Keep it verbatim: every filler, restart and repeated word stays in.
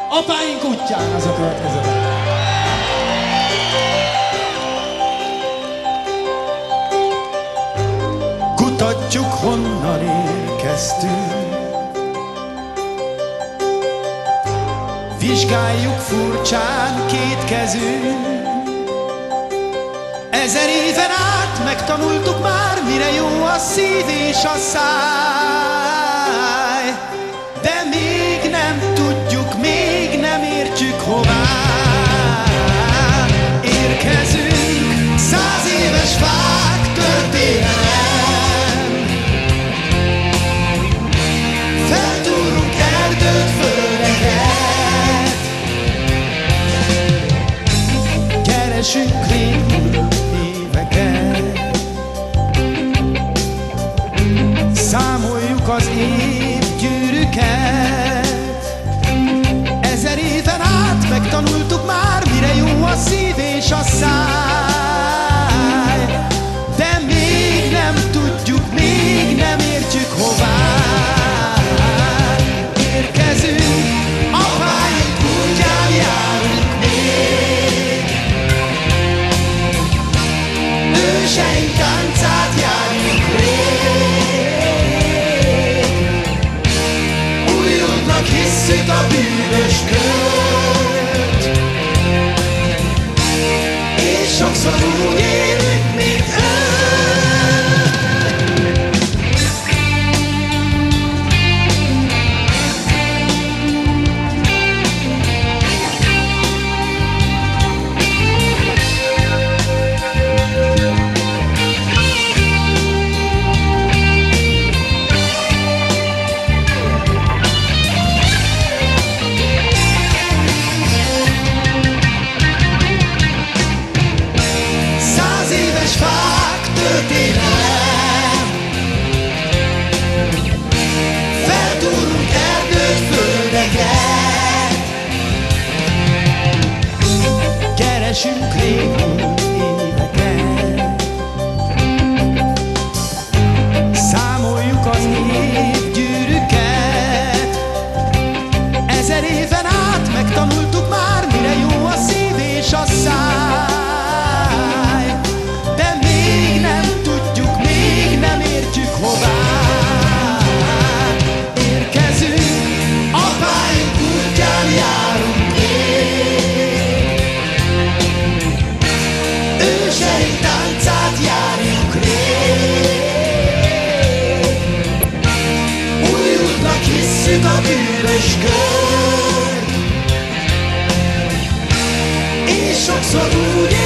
Apáink útján az a következő. Kutatjuk, honnan érkeztünk, vizsgáljuk furcsán kétkezünk. Ezer éven át megtanultuk már, mire jó a szív és a száj, de még nem tudjuk, még nem értjük, hová érkezünk. Száz éves fák történelem, feltúrunk erdőt, földeket, keresünk rémülő éveket, számoljuk az évgyűrűket. Ezer éven át megtanultuk már, mire jó a szív és a száj, de még nem tudjuk, még nem értjük, hová érkezünk. Apáink útján járunk még, őseink táncát járjuk rég, újultnak hisszük a bűnös kört, és sokszor úgy élünk, mint ő. Feltúrunk erdőt, földeket, keresünk régmúlt éveket, számoljuk az évgyűrűket. Ezer éven át megtanultuk már, mire jó a szív és a száj, de még nem tudjuk, még nem értjük, hová érkezünk. Apáink útján járunk még, őseink táncát járjuk rég, újultnak hisszük a bűnös kört, és sokszor úgy